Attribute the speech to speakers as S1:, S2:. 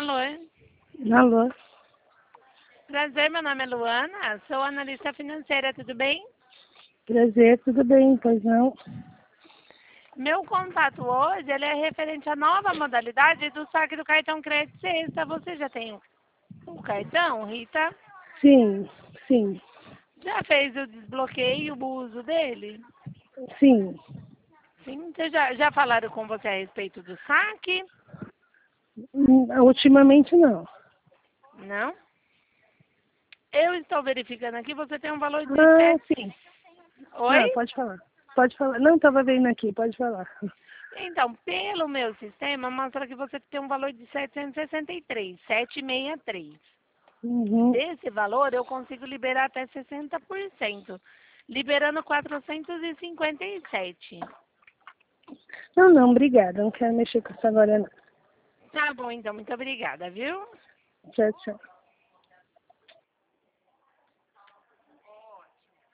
S1: Alô?
S2: Alô?
S1: Prazer, meu nome é Luana, sou analista financeira, tudo bem?
S2: Prazer, tudo bem, pois não?
S1: Meu contato hoje ele é referente à nova modalidade do saque do cartão crédito sexta. Você já tem o cartão, Rita?
S2: Sim, sim,
S1: Já fez o desbloqueio, o uso dele?
S2: sim.
S1: Sim, já falaram com você a respeito do saque?
S2: Ultimamente não.
S1: Não? Eu estou verificando aqui, você tem um valor de
S2: Ah,
S1: 7.
S2: sim.
S1: Oi?
S2: Não, pode falar. Pode falar. Não, estava vendo aqui, pode falar.
S1: Então, pelo meu sistema, mostra que você tem um valor de 763, 763.
S2: Uhum.
S1: Desse valor, eu consigo liberar até 60%, liberando 457.
S2: Não, não, obrigada. Não quero mexer com isso agora, não.
S1: Tá bom, então, muito obrigada, viu?
S2: Tchau, tchau.